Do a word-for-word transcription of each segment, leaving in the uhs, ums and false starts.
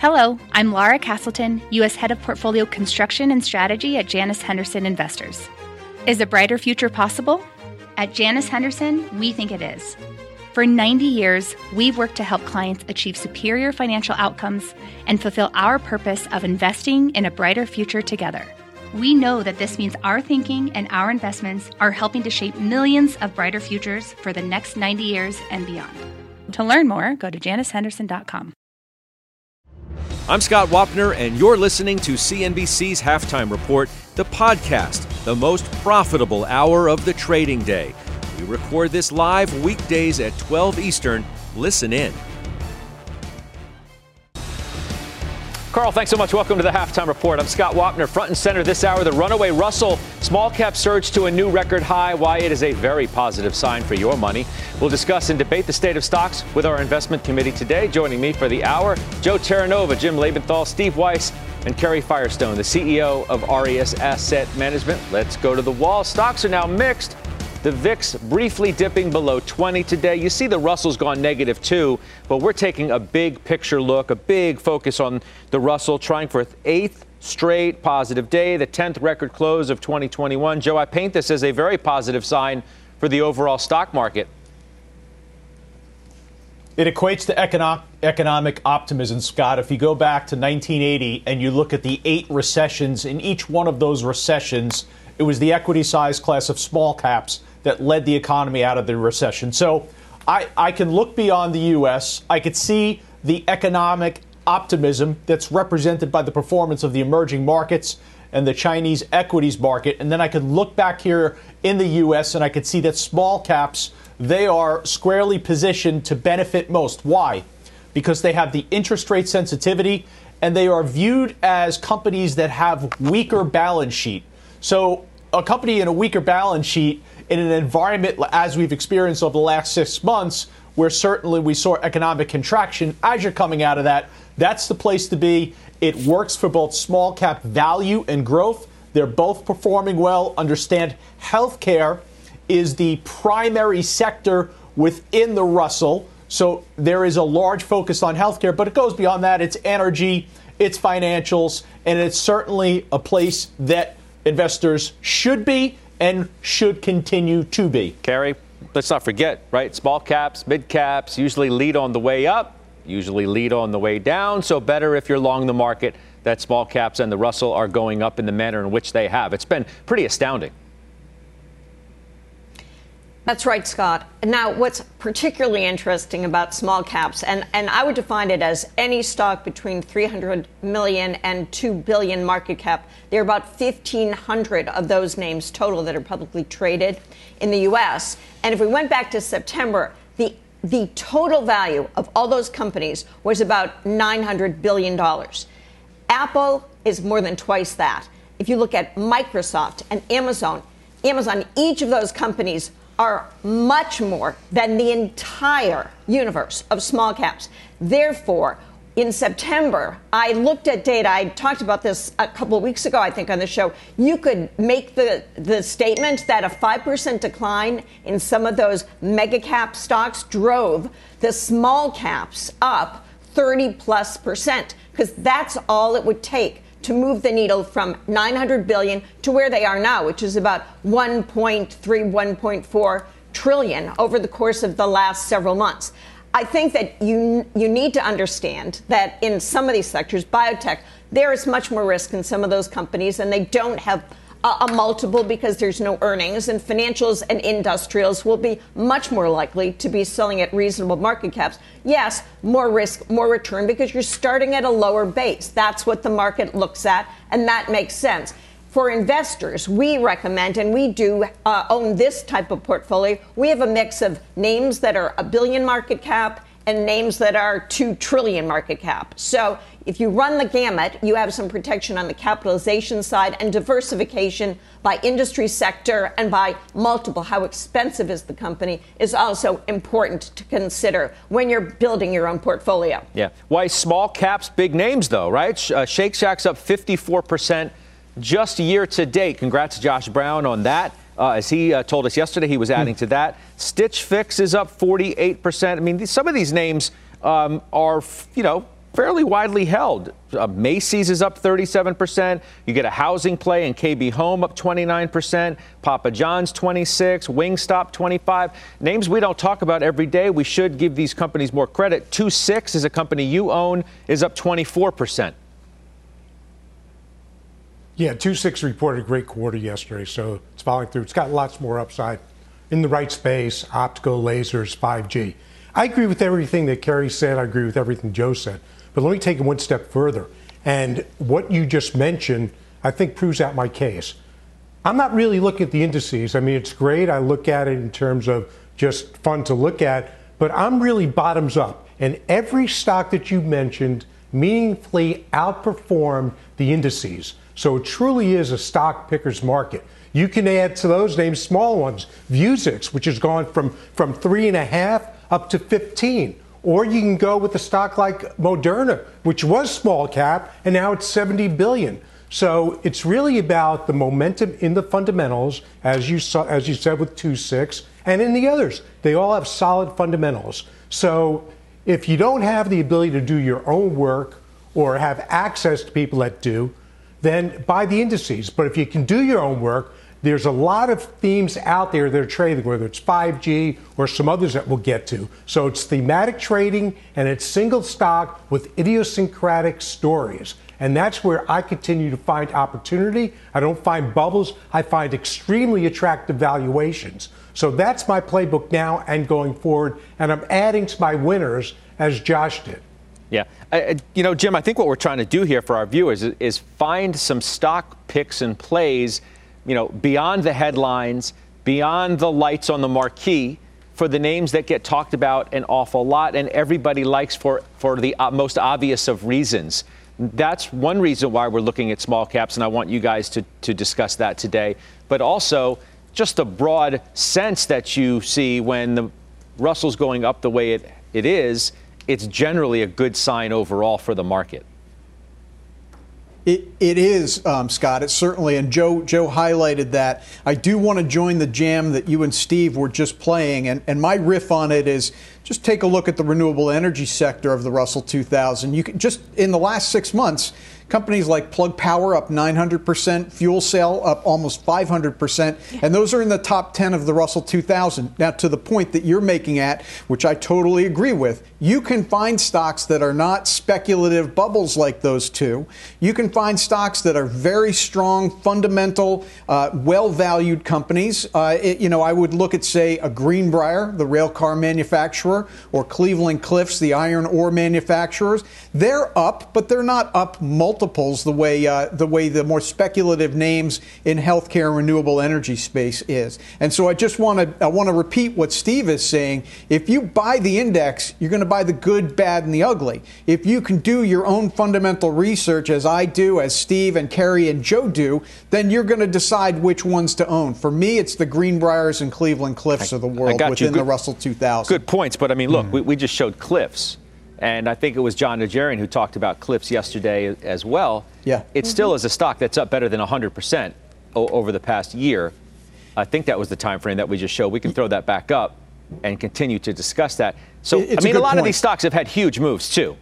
Hello, I'm Laura Castleton, U S Head of Portfolio Construction and Strategy at Janus Henderson Investors. Is a brighter future possible? At Janus Henderson, we think it is. For ninety years, we've worked to help clients achieve superior financial outcomes and fulfill our purpose of investing in a brighter future together. We know that this means our thinking and our investments are helping to shape millions of brighter futures for the next ninety years and beyond. To learn more, go to janus henderson dot com. I'm Scott Wapner, and you're listening to C N B C's Halftime Report, the podcast, the most profitable hour of the trading day. We record this live weekdays at twelve Eastern. Listen in. Carl, thanks so much. Welcome to the Halftime Report. I'm Scott Wapner. Front and center this hour, the runaway Russell small cap surge to a new record high, why it is a very positive sign for your money. We'll discuss and debate the state of stocks with our investment committee today. Joining me for the hour, Joe Terranova, Jim Lebenthal, Steve Weiss, and Kerry Firestone, the C E O of Arias Asset Management. Let's go to the wall. Stocks are now mixed. The V I X briefly dipping below twenty today. You see the Russell's gone negative too, but we're taking a big picture look, a big focus on the Russell, trying for its eighth straight positive day, the tenth record close of twenty twenty-one. Joe, I paint this as a very positive sign for the overall stock market. It equates to economic, economic optimism, Scott. If you go back to nineteen eighty and you look at the eight recessions, in each one of those recessions, it was the equity size class of small caps that led the economy out of the recession. So I, I can look beyond the U S. I could see the economic optimism that's represented by the performance of the emerging markets and the Chinese equities market. And then I could look back here in the U S and I could see that small caps, they are squarely positioned to benefit most. Why? Because they have the interest rate sensitivity and they are viewed as companies that have weaker balance sheet. So a company in a weaker balance sheet in an environment as we've experienced over the last six months, where certainly we saw economic contraction, as you're coming out of that, that's the place to be. It works for both small cap value and growth. They're both performing well. Understand healthcare is the primary sector within the Russell. So there is a large focus on healthcare, but it goes beyond that. It's energy, it's financials, and it's certainly a place that investors should be and should continue to be. Kerry, let's not forget, right? Small caps, mid caps usually lead on the way up, usually lead on the way down. So better if you're long the market that small caps and the Russell are going up in the manner in which they have. It's been pretty astounding. That's right, Scott. Now, what's particularly interesting about small caps, and, and I would define it as any stock between three hundred million and two billion market cap. There are about fifteen hundred of those names total that are publicly traded in the U S. And if we went back to September, the the total value of all those companies was about nine hundred billion dollars. Apple is more than twice that. If you look at Microsoft and Amazon, Amazon, each of those companies are much more than the entire universe of small caps. Therefore, in September, I looked at data. I talked about this a couple of weeks ago, I think, on the show. You could make the, the statement that a five percent decline in some of those mega cap stocks drove the small caps up thirty plus percent, because that's all it would take to move the needle from nine hundred billion to where they are now, which is about one point three, one point four trillion over the course of the last several months. I think that you you need to understand that in some of these sectors, biotech, there is much more risk in some of those companies, and they don't have a, a multiple because there's no earnings, and financials and industrials will be much more likely to be selling at reasonable market caps. Yes, more risk, more return, because you're starting at a lower base. That's what the market looks at, and that makes sense. For investors, we recommend, and we do uh, own this type of portfolio, we have a mix of names that are a billion market cap and names that are two trillion market cap. So if you run the gamut, you have some protection on the capitalization side, and diversification by industry sector and by multiple. How expensive is the company is also important to consider when you're building your own portfolio. Yeah. Why small caps, big names, though, right? Uh, Shake Shack's up fifty-four percent just year to date. Congrats to Josh Brown on that. Uh, as he uh, told us yesterday, he was adding to that. Stitch Fix is up forty-eight percent. I mean, these, some of these names um, are, you know, fairly widely held. Uh, Macy's is up thirty-seven percent. You get a housing play in K B Home up twenty-nine percent. Papa John's twenty-six, Wingstop twenty-five. Names we don't talk about every day. We should give these companies more credit. two six is a company you own, is up twenty-four percent. Yeah, two six reported a great quarter yesterday, so it's following through. It's got lots more upside in the right space, optical, lasers, five G. I agree with everything that Kerry said. I agree with everything Joe said. But let me take it one step further. And what you just mentioned, I think, proves out my case. I'm not really looking at the indices. I mean, it's great. I look at it in terms of just fun to look at. But I'm really bottoms up. And every stock that you mentioned meaningfully outperformed the indices. So it truly is a stock picker's market. You can add to those names small ones. Vuzix, which has gone from, from three and a half up to fifteen. Or you can go with a stock like Moderna, which was small cap, and now it's seventy billion. So it's really about the momentum in the fundamentals, as you saw, as you said with two six, and in the others. They all have solid fundamentals. So if you don't have the ability to do your own work or have access to people that do, then buy the indices. But if you can do your own work, there's a lot of themes out there that are trading, whether it's five G or some others that we'll get to. So it's thematic trading, and it's single stock with idiosyncratic stories. And that's where I continue to find opportunity. I don't find bubbles. I find extremely attractive valuations. So that's my playbook now and going forward. And I'm adding to my winners, as Josh did. Yeah. Uh, you know, Jim, I think what we're trying to do here for our viewers is, is find some stock picks and plays, you know, beyond the headlines, beyond the lights on the marquee, for the names that get talked about an awful lot and everybody likes for, for the uh, most obvious of reasons. That's one reason why we're looking at small caps, and I want you guys to, to discuss that today. But also just the broad sense that you see when the Russell's going up the way it, it is, it's generally a good sign overall for the market. It, it is, um, Scott. It's certainly, and Joe Joe highlighted that. I do want to join the jam that you and Steve were just playing, and, and my riff on it is just take a look at the renewable energy sector of the Russell two thousand. You can just in the last six months, companies like Plug Power up nine hundred percent, Fuel Cell up almost five hundred percent, and those are in the top ten of the Russell two thousand. Now, to the point that you're making at, which I totally agree with, you can find stocks that are not speculative bubbles like those two. You can find stocks that are very strong, fundamental, uh, well-valued companies. Uh, it, you know, I would look at, say, a Greenbrier, the rail car manufacturer, or Cleveland Cliffs, the iron ore manufacturers. They're up, but they're not up multiples the way uh, the way the more speculative names in healthcare and renewable energy space is. And so I just want to I want to repeat what Steve is saying. If you buy the index, you're going to buy the good, bad, and the ugly. If you can do your own fundamental research, as I do, as Steve and Kerry and Joe do, then you're going to decide which ones to own. For me, it's the Greenbriers and Cleveland Cliffs I, of the world within good, the Russell two thousand. Good points, but I mean, look, mm. we, we just showed Cliffs. And I think it was John Najarian who talked about Cliffs yesterday as well. Yeah. It mm-hmm. still is a stock that's up better than one hundred percent o- over the past year. I think that was the time frame that we just showed. We can throw that back up and continue to discuss that. So, it's I mean, a, a lot point. of these stocks have had huge moves, too.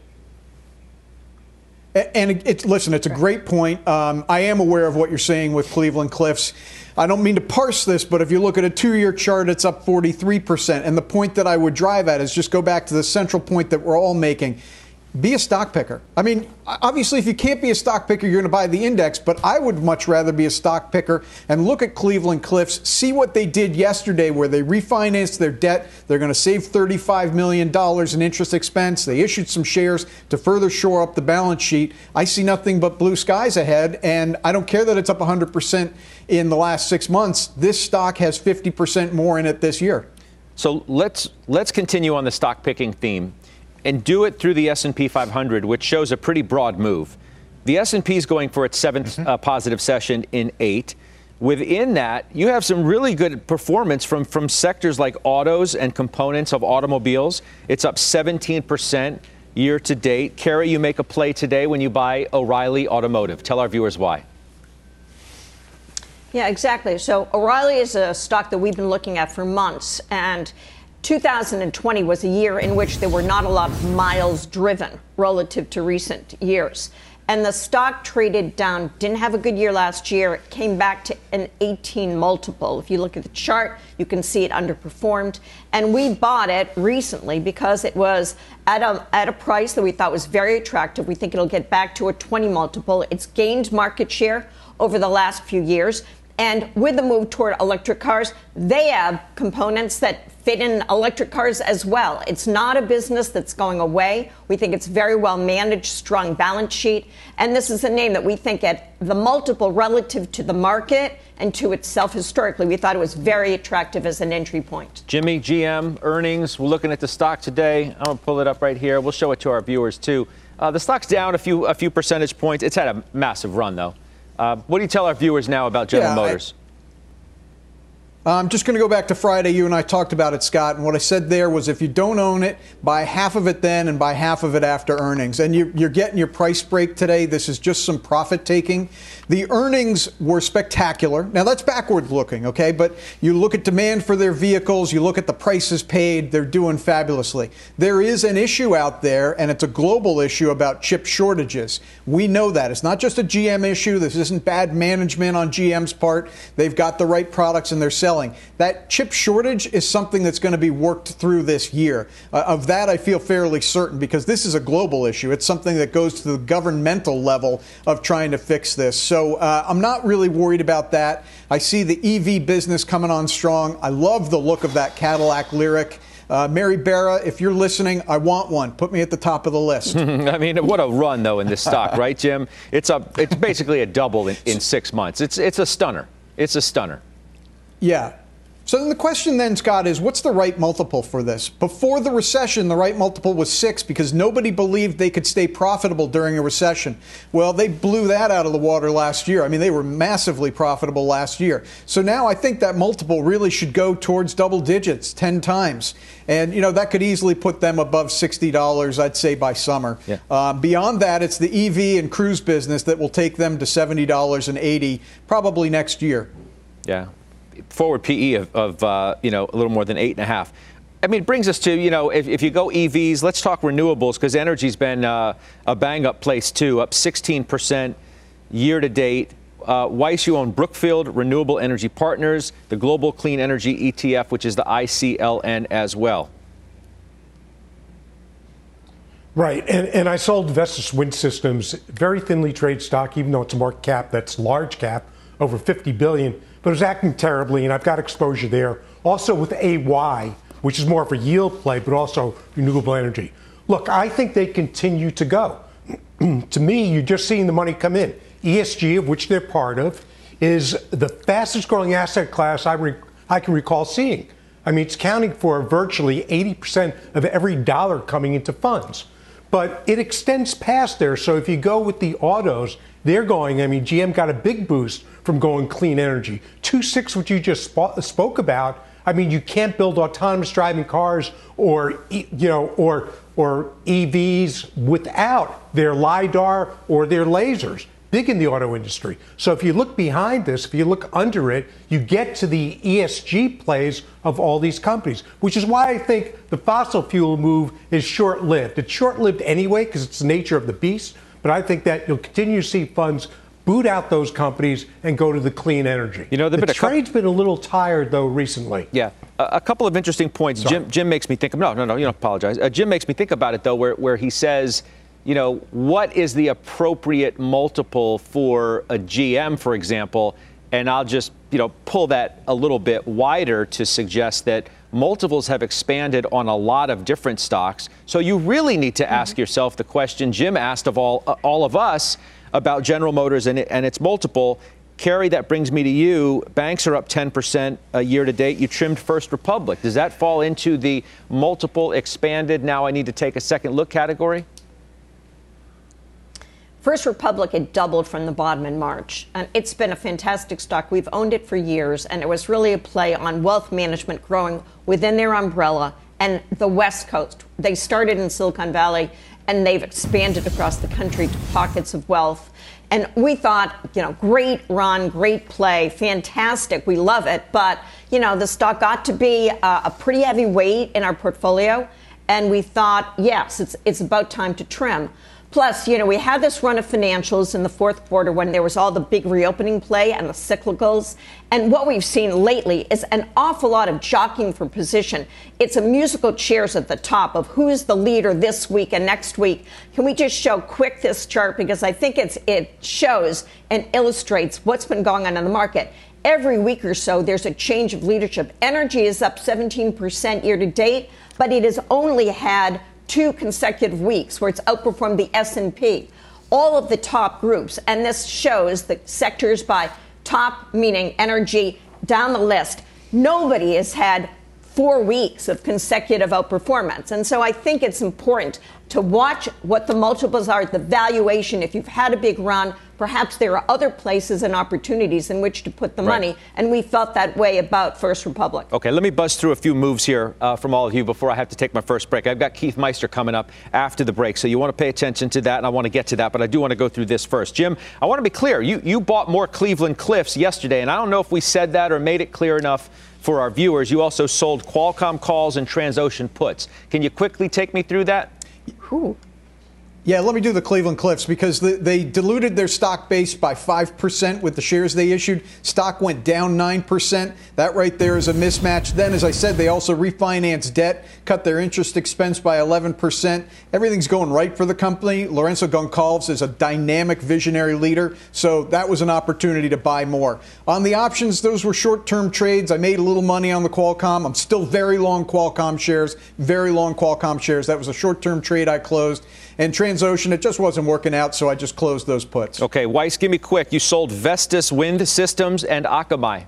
And it's, listen, it's a great point. Um, I am aware of what you're saying with Cleveland Cliffs. I don't mean to parse this, but if you look at a two-year chart, it's up forty-three percent. And the point that I would drive at is just go back to the central point that we're all making. Be a stock picker. I mean, obviously, if you can't be a stock picker, you're going to buy the index, but I would much rather be a stock picker and look at Cleveland Cliffs, see what they did yesterday where they refinanced their debt. They're going to save thirty-five million dollars in interest expense. They issued some shares to further shore up the balance sheet. I see nothing but blue skies ahead, and I don't care that it's up one hundred percent in the last six months. This stock has fifty percent more in it this year. So let's let's continue on the stock picking theme and do it through the S and P five hundred, which shows a pretty broad move. The S and P is going for its seventh mm-hmm. uh, positive session in eight. Within that, you have some really good performance from, from sectors like autos and components of automobiles. It's up seventeen percent year to date. Kerry, you make a play today when you buy O'Reilly Automotive. Tell our viewers why. Yeah, exactly. So O'Reilly is a stock that we've been looking at for months, and two thousand twenty was a year in which there were not a lot of miles driven relative to recent years. And the stock traded down, didn't have a good year last year. It came back to an eighteen multiple. If you look at the chart, you can see it underperformed. And we bought it recently because it was at a, at a price that we thought was very attractive. We think it'll get back to a twenty multiple. It's gained market share over the last few years. And with the move toward electric cars, they have components that fit in electric cars as well. It's not a business that's going away. We think it's very well managed, strong balance sheet. And this is a name that we think at the multiple relative to the market and to itself historically, we thought it was very attractive as an entry point. Jimmy, G M, earnings. We're looking at the stock today. I'm going to pull it up right here. We'll show it to our viewers, too. Uh, the stock's down a few a few percentage points. It's had a massive run, though. Uh, what do you tell our viewers now about General yeah, Motors? I- I'm just going to go back to Friday. You and I talked about it, Scott. And what I said there was if you don't own it, buy half of it then and buy half of it after earnings. And you, you're getting your price break today. This is just some profit taking. The earnings were spectacular. Now, that's backward looking, okay? But you look at demand for their vehicles. You look at the prices paid. They're doing fabulously. There is an issue out there, and it's a global issue about chip shortages. We know that. It's not just a G M issue. This isn't bad management on G M's part. They've got the right products and they're selling. That chip shortage is something that's going to be worked through this year. Uh, of that, I feel fairly certain because this is a global issue. It's something that goes to the governmental level of trying to fix this. So uh, I'm not really worried about that. I see the E V business coming on strong. I love the look of that Cadillac Lyriq. Uh, Mary Barra, if you're listening, I want one. Put me at the top of the list. I mean, what a run, though, in this stock, right, Jim? It's a, it's basically a double in, in six months. It's, it's a stunner. It's a stunner. Yeah. So then the question then, Scott, is what's the right multiple for this? Before the recession, the right multiple was six because nobody believed they could stay profitable during a recession. Well, they blew that out of the water last year. I mean, they were massively profitable last year. So now I think that multiple really should go towards double digits, ten times. And, you know, that could easily put them above sixty dollars, I'd say, by summer. Yeah. Uh, beyond that, it's the E V and cruise business that will take them to seventy dollars and eighty dollars probably next year. Yeah. Forward P E of, of uh, you know, a little more than eight and a half. I mean, it brings us to, you know, if, if you go E Vs, let's talk renewables because energy's been uh, a bang-up place, too, up sixteen percent year to date. Uh, Weiss, you own Brookfield Renewable Energy Partners, the Global Clean Energy E T F, which is the I C L N as well. Right, and, and I sold Vestas Wind Systems, very thinly traded stock, even though it's a market cap that's large cap, over fifty billion dollars. But it was acting terribly, and I've got exposure there. Also with A Y, which is more of a yield play, but also renewable energy. Look, I think they continue to go. To me, you're just seeing the money come in. E S G, of which they're part of, is the fastest growing asset class I, re- I can recall seeing. I mean, it's accounting for virtually eighty percent of every dollar coming into funds. But it extends past there. So if you go with the autos, they're going, I mean, G M got a big boost from going clean energy. two six, which you just sp- spoke about, I mean, you can't build autonomous driving cars or, you know, or, or E Vs without their LiDAR or their lasers. Big in the auto industry. So if you look behind this, if you look under it, you get to the E S G plays of all these companies, which is why I think the fossil fuel move is short-lived. It's short-lived anyway because it's the nature of the beast, but I think that you'll continue to see funds boot out those companies and go to the clean energy. You know, the trade's been a little tired, though, recently. Yeah, a, a couple of interesting points. Jim, Jim makes me think, no, no, no, you don't apologize. Uh, Jim makes me think about it, though, where, where he says, you know, what is the appropriate multiple for a G M, for example? And I'll just, you know, pull that a little bit wider to suggest that multiples have expanded on a lot of different stocks. So you really need to ask mm-hmm. yourself the question Jim asked of all uh, all of us about General Motors and, it, and its multiple. Kerry, that brings me to you. Banks are up ten percent a year to date. You trimmed First Republic. Does that fall into the multiple expanded, now I need to take a second look category? First Republic had doubled from the bottom in March, and it's been a fantastic stock. We've owned it for years, and it was really a play on wealth management growing within their umbrella and the West Coast. They started in Silicon Valley and they've expanded across the country to pockets of wealth. And we thought, you know, great run, great play, fantastic. We love it. But, you know, the stock got to be uh, a pretty heavy weight in our portfolio. And we thought, yes, it's it's about time to trim. Plus, you know, we had this run of financials in the fourth quarter when there was all the big reopening play and the cyclicals. And what we've seen lately is an awful lot of jockeying for position. It's a musical chairs at the top of who is the leader this week and next week. Can we just show quick this chart? Because I think it's it shows and illustrates what's been going on in the market. Every week or so, there's a change of leadership. Energy is up seventeen percent year to date, but it has only had two consecutive weeks where it's outperformed the S and P, all of the top groups. And this shows the sectors by top, meaning energy, down the list. Nobody has had four weeks of consecutive outperformance. And so I think it's important to watch what the multiples are, the valuation. If you've had a big run, perhaps there are other places and opportunities in which to put the right. money. And we felt that way about First Republic. Okay, let me buzz through a few moves here uh, from all of you before I have to take my first break. I've got Keith Meister coming up after the break, so you want to pay attention to that, and I want to get to that, but I do want to go through this first. Jim, I want to be clear. You, you bought more Cleveland Cliffs yesterday, and I don't know if we said that or made it clear enough for our viewers. You also sold Qualcomm calls and Transocean puts. Can you quickly take me through that? Ooh. Yeah, let me do the Cleveland Cliffs because the, they diluted their stock base by five percent with the shares they issued. Stock went down nine percent. That right there is a mismatch. Then, as I said, they also refinanced debt, cut their interest expense by eleven percent. Everything's going right for the company. Lourenco Goncalves is a dynamic visionary leader, so that was an opportunity to buy more. On the options, those were short-term trades. I made a little money on the Qualcomm. I'm still very long Qualcomm shares, very long Qualcomm shares. That was a short-term trade I closed. And Transocean, it just wasn't working out, so I just closed those puts. Okay, Weiss, give me quick. You sold Vestas Wind Systems and Akamai.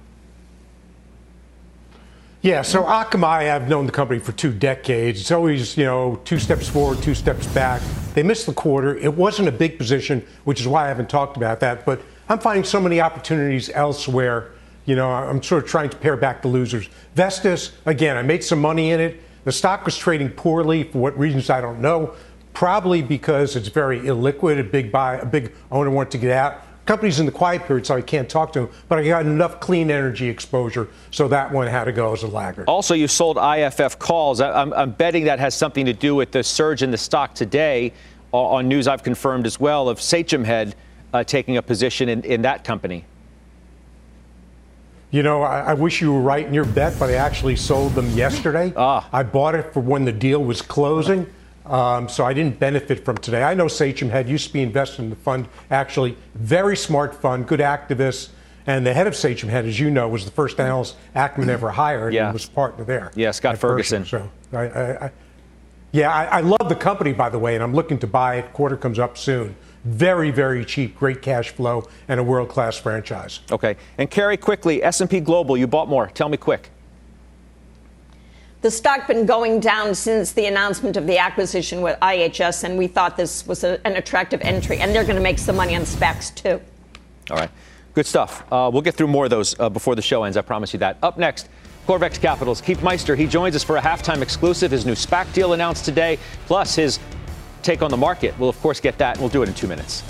Yeah, so Akamai, I've known the company for two decades. It's always, you know, two steps forward, two steps back. They missed the quarter. It wasn't a big position, which is why I haven't talked about that. But I'm finding so many opportunities elsewhere. You know, I'm sort of trying to pare back the losers. Vestas, again, I made some money in it. The stock was trading poorly for what reasons I don't know. Probably because it's very illiquid. A big buy, a big owner wanted to get out. Company's in the quiet period, so I can't talk to them. But I got enough clean energy exposure, so that one had to go as a laggard. Also, you sold I F F calls. I, I'm, I'm betting that has something to do with the surge in the stock today. Uh, on news I've confirmed as well of Sachem Head uh, taking a position in, in that company. You know, I, I wish you were right in your bet, but I actually sold them yesterday. Ah. I bought it for when the deal was closing. Um, so I didn't benefit from today. I know Sachem Head used to be invested in the fund, actually. Very smart fund, good activists. And the head of Sachem Head, as you know, was the first analyst Ackman ever hired yeah. and was partner there. Yeah, Scott Ferguson. So, I, I, I, yeah, I, I love the company, by the way, and I'm looking to buy it. Quarter comes up soon. Very, very cheap, great cash flow, and a world-class franchise. Okay. And Carrie, quickly, S and P Global, you bought more. Tell me quick. The stock been going down since the announcement of the acquisition with I H S, and we thought this was a, an attractive entry. And they're going to make some money on SPACs, too. All right. Good stuff. Uh, we'll get through more of those uh, before the show ends. I promise you that. Up next, Corvex Capital's Keith Meister. He joins us for a halftime exclusive. His new SPAC deal announced today, plus his take on the market. We'll, of course, get that, and we'll do it in two minutes.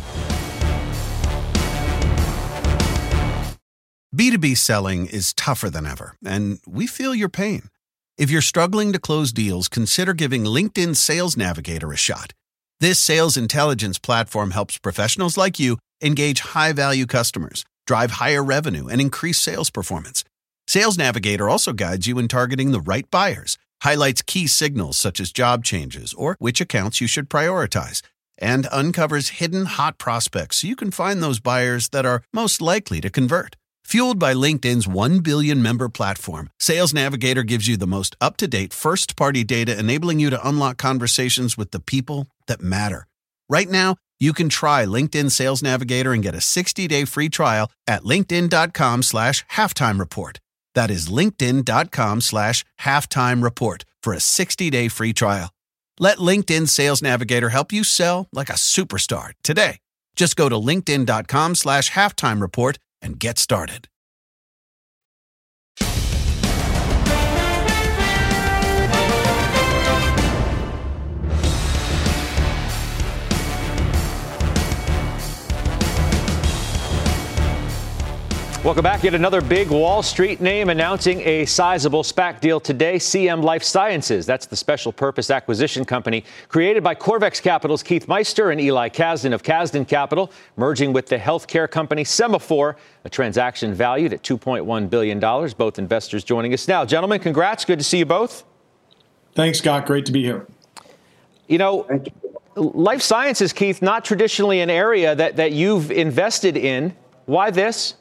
B two B selling is tougher than ever, and we feel your pain. If you're struggling to close deals, consider giving LinkedIn Sales Navigator a shot. This sales intelligence platform helps professionals like you engage high-value customers, drive higher revenue, and increase sales performance. Sales Navigator also guides you in targeting the right buyers, highlights key signals such as job changes or which accounts you should prioritize, and uncovers hidden hot prospects so you can find those buyers that are most likely to convert. Fueled by LinkedIn's one billion member platform, Sales Navigator gives you the most up-to-date first-party data, enabling you to unlock conversations with the people that matter. Right now, you can try LinkedIn Sales Navigator and get a sixty-day free trial at linkedin.com slash halftime report. That is linkedin.com slash halftime report for a sixty-day free trial. Let LinkedIn Sales Navigator help you sell like a superstar today. Just go to linkedin.com slash halftime report and get started. Welcome back. Yet another big Wall Street name announcing a sizable SPAC deal today. C M Life Sciences. That's the special purpose acquisition company created by Corvex Capital's Keith Meister and Eli Kasdan of Kasdan Capital, merging with the healthcare company Semaphore, a transaction valued at two point one billion dollars. Both investors joining us now. Gentlemen, congrats. Good to see you both. Thanks, Scott. Great to be here. You know, life sciences, Keith, not traditionally an area that, that you've invested in. Why this?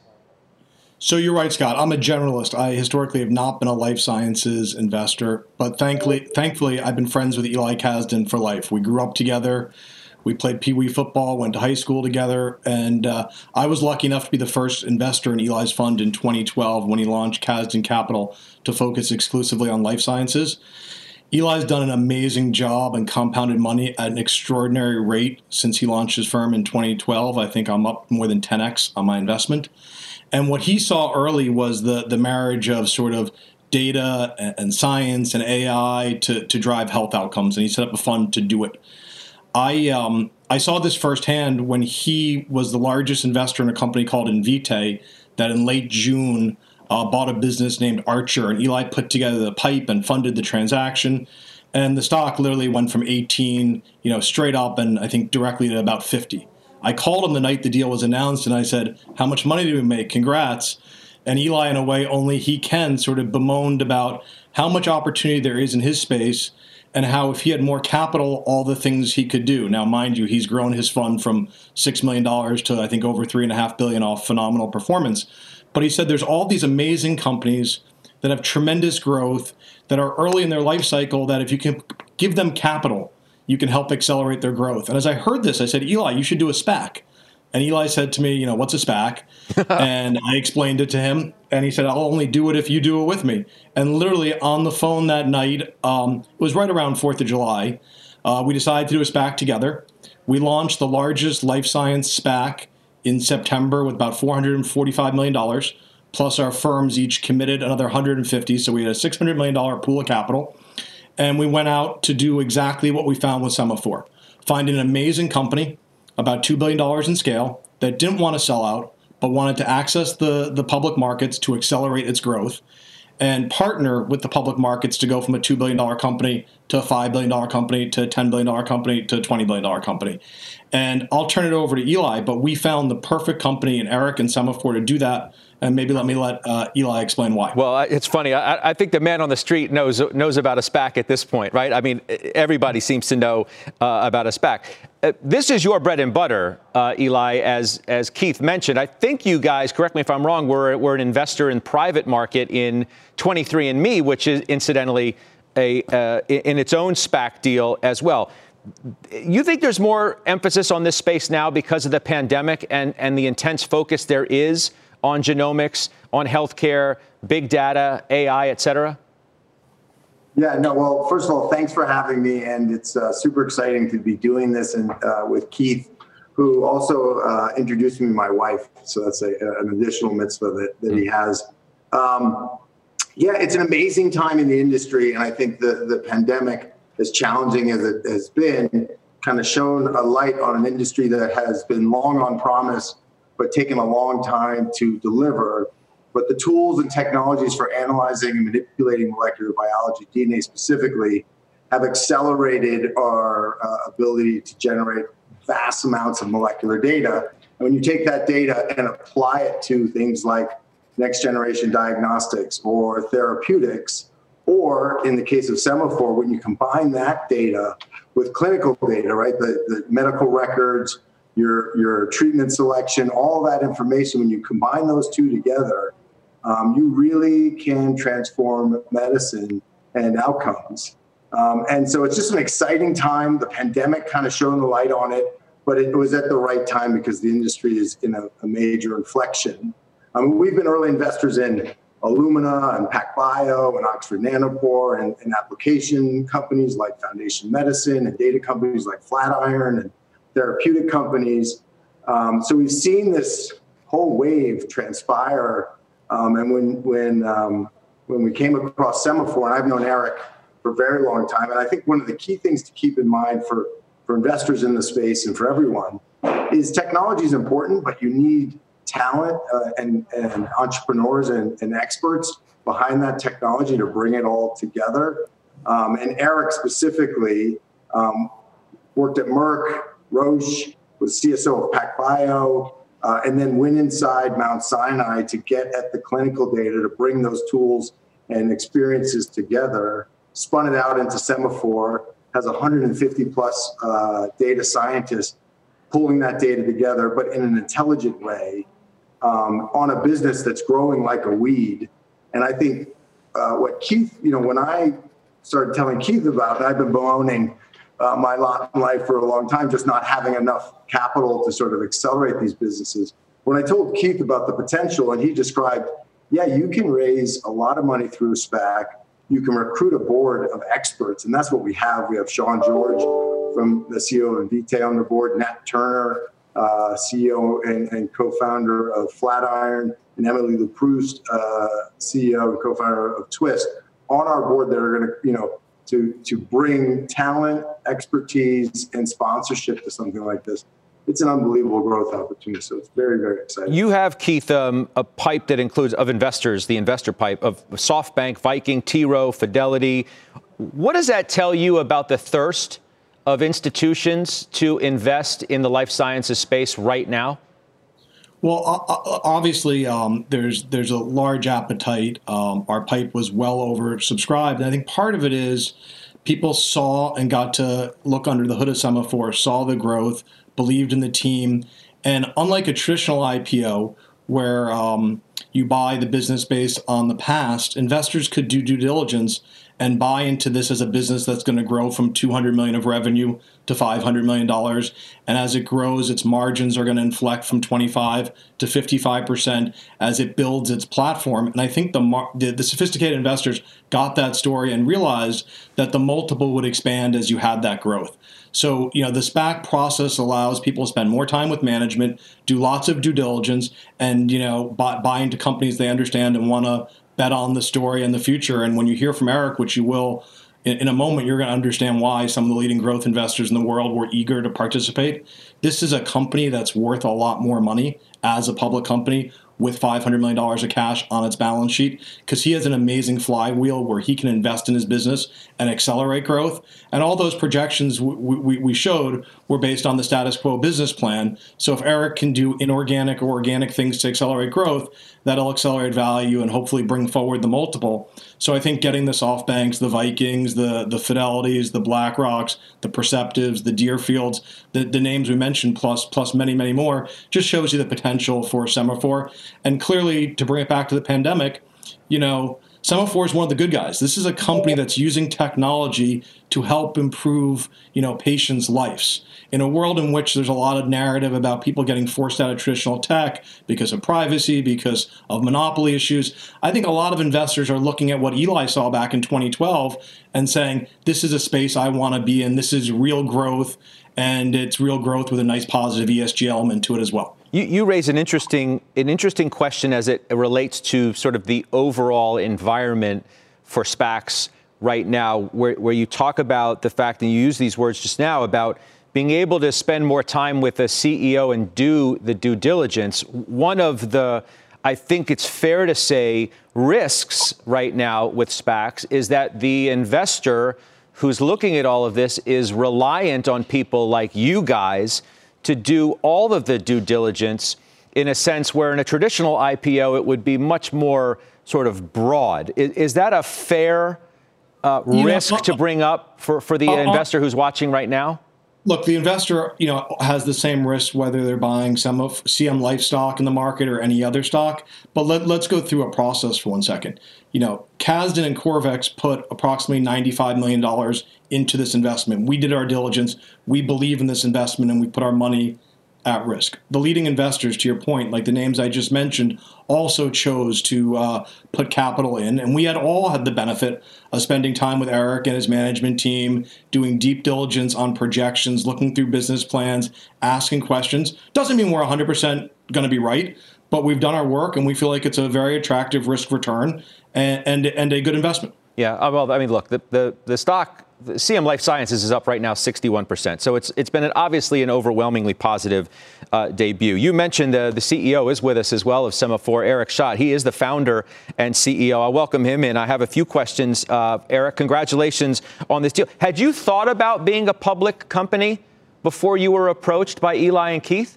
So you're right, Scott. I'm a generalist. I historically have not been a life sciences investor, but thankfully, thankfully, I've been friends with Eli Kasdan for life. We grew up together. We played Pee Wee football, went to high school together, and uh, I was lucky enough to be the first investor in Eli's fund in twenty twelve when he launched Kasdan Capital to focus exclusively on life sciences. Eli's done an amazing job and compounded money at an extraordinary rate since he launched his firm in twenty twelve. I think I'm up more than ten x on my investment. And what he saw early was the the marriage of sort of data and, and science and A I to, to drive health outcomes, and he set up a fund to do it. I um, I saw this firsthand when he was the largest investor in a company called Invitae that in late June uh, bought a business named Archer, and Eli put together the pipe and funded the transaction. And the stock literally went from eighteen, you know, straight up, and I think directly to about fifty. I called him the night the deal was announced, and I said, how much money did we make? Congrats. And Eli, in a way only he can, sort of bemoaned about how much opportunity there is in his space and how if he had more capital, all the things he could do. Now, mind you, he's grown his fund from six million dollars to, I think, over three point five billion dollars off phenomenal performance. But he said there's all these amazing companies that have tremendous growth, that are early in their life cycle, that if you can give them capital, you can help accelerate their growth. And as I heard this, I said, Eli, you should do a SPAC. And Eli said to me, you know, what's a SPAC? And I explained it to him. And he said, I'll only do it if you do it with me. And literally on the phone that night, um, it was right around fourth of July, uh, we decided to do a SPAC together. We launched the largest life science SPAC in September with about four hundred forty-five million dollars, plus our firms each committed another one hundred fifty. So we had a six hundred million dollars pool of capital. And we went out to do exactly what we found with Semaphore. Find an amazing company, about two billion dollars in scale, that didn't want to sell out, but wanted to access the, the public markets to accelerate its growth, and partner with the public markets to go from a two billion dollars company to a five billion dollars company to a ten billion dollars company to a twenty billion dollars company. And I'll turn it over to Eli, but we found the perfect company in Eric and Semaphore to do that. And maybe let me let uh, Eli explain why. Well, it's funny. I, I think the man on the street knows knows about a SPAC at this point, right? I mean, everybody seems to know uh, about a SPAC. Uh, this is your bread and butter, uh, Eli, as as Keith mentioned. I think you guys, correct me if I'm wrong, were, were an investor in private market in twenty-three and me, which is incidentally a uh, in its own SPAC deal as well. You think there's more emphasis on this space now because of the pandemic and, and the intense focus there is on genomics, on healthcare, big data, A I, et cetera? Yeah, no, well, first of all, thanks for having me. And it's uh, super exciting to be doing this and uh, with Keith, who also uh, introduced me to my wife. So that's a, an additional mitzvah that, that he has. Um, yeah, it's an amazing time in the industry. And I think the, the pandemic, as challenging as it has been, kind of shone a light on an industry that has been long on promise, but taken a long time to deliver. But the tools and technologies for analyzing and manipulating molecular biology, D N A specifically, have accelerated our uh, ability to generate vast amounts of molecular data. And when you take that data and apply it to things like next generation diagnostics or therapeutics, or in the case of Semaphore, when you combine that data with clinical data, right, the, the medical records, your your treatment selection, all that information, when you combine those two together, um, you really can transform medicine and outcomes. Um, and so it's just an exciting time. The pandemic kind of shone the light on it, but it was at the right time because the industry is in a, a major inflection. Um, we've been early investors in Illumina and PacBio and Oxford Nanopore and, and application companies like Foundation Medicine and data companies like Flatiron and therapeutic companies. Um, so we've seen this whole wave transpire. Um, and when when um, when we came across Semaphore, and I've known Eric for a very long time, and I think one of the key things to keep in mind for, for investors in the space and for everyone is technology is important, but you need talent uh, and, and entrepreneurs and, and experts behind that technology to bring it all together. Um, and Eric specifically um, worked at Merck, Roche, was C S O of PacBio, uh, and then went inside Mount Sinai to get at the clinical data to bring those tools and experiences together, spun it out into Semaphore, has one hundred fifty plus uh, data scientists pulling that data together, but in an intelligent way, um, on a business that's growing like a weed. And I think uh, what Keith, you know, when I started telling Keith about it, I've been bemoaning uh, my lot in life for a long time, just not having enough capital to sort of accelerate these businesses. When I told Keith about the potential, and he described, yeah, you can raise a lot of money through a SPAC. You can recruit a board of experts, and that's what we have. We have Sean George from the C E O of Invitae on the board, Nat Turner, uh, C E O and, and co-founder of Flatiron, and Emily LaProust, uh, C E O and co-founder of Twist, on our board that are going to, you know, to to bring talent, expertise, and sponsorship to something like this. It's an unbelievable growth opportunity. So it's very, very exciting. You have, Keith, um, a pipe that includes of investors, the investor pipe of SoftBank, Viking, T. Rowe, Fidelity. What does that tell you about the thirst of institutions to invest in the life sciences space right now? Well, obviously, um, there's there's a large appetite. Um, our pipe was well oversubscribed. And I think part of it is people saw and got to look under the hood of Semaphore, saw the growth, believed in the team. And unlike a traditional I P O where um, you buy the business based on the past, investors could do due diligence and buy into this as a business that's going to grow from two hundred million dollars of revenue to five hundred million dollars. And as it grows, its margins are going to inflect from twenty-five to fifty-five percent as it builds its platform. And I think the, the, the sophisticated investors got that story and realized that the multiple would expand as you had that growth. So, you know, the SPAC process allows people to spend more time with management, do lots of due diligence, and, you know, buy, buy into companies they understand and want to bet on the story and the future. And when you hear from Eric, which you will in, in a moment, you're going to understand why some of the leading growth investors in the world were eager to participate. This is a company that's worth a lot more money as a public company with five hundred million dollars of cash on its balance sheet, because he has an amazing flywheel where he can invest in his business and accelerate growth. And all those projections we, we, we showed were based on the status quo business plan. So if Eric can do inorganic or organic things to accelerate growth, that'll accelerate value and hopefully bring forward the multiple. So I think getting the SoftBanks, the Vikings, the, the Fidelities, the BlackRocks, the Perceptives, the Deerfields, the, the names we mentioned, plus plus many, many more, just shows you the potential for Semaphore. And clearly, to bring it back to the pandemic, you know, Semaphore is one of the good guys. This is a company that's using technology to help improve, you know, patients' lives. In a world in which there's a lot of narrative about people getting forced out of traditional tech because of privacy, because of monopoly issues, I think a lot of investors are looking at what Eli saw back in twenty twelve and saying, this is a space I want to be in. This is real growth, and it's real growth with a nice positive E S G element to it as well. You, you raise an interesting, an interesting question as it relates to sort of the overall environment for SPACs right now, where, where you talk about the fact, and you use these words just now, about being able to spend more time with a C E O and do the due diligence. One of the, I think it's fair to say, risks right now with SPACs is that the investor who's looking at all of this is reliant on people like you guys to do all of the due diligence, in a sense where in a traditional I P O it would be much more sort of broad. Is, is that a fair uh, risk know, uh, to bring up for, for the uh, investor who's watching right now? Look, the investor, you know, has the same risk whether they're buying some of C M Life stock in the market or any other stock. But let, let's go through a process for one second. You know, Kasdan and Corvex put approximately ninety-five million dollars into this investment. We did our diligence. We believe in this investment, and we put our money at risk. The leading investors, to your point, like the names I just mentioned, also chose to uh, put capital in. And we had all had the benefit of spending time with Eric and his management team, doing deep diligence on projections, looking through business plans, asking questions. Doesn't mean we're one hundred percent going to be right, but we've done our work, and we feel like it's a very attractive risk return and, and, and a good investment. Yeah, well, I mean, look, the, the, the stock C M Life Sciences is up right now sixty-one percent. So it's it's been an, obviously an overwhelmingly positive uh, debut. You mentioned uh, the C E O is with us as well of Sema4, Eric Schadt. He is the founder and C E O. I welcome him in. I have a few questions. Uh, Eric, congratulations on this deal. Had you thought about being a public company before you were approached by Eli and Keith?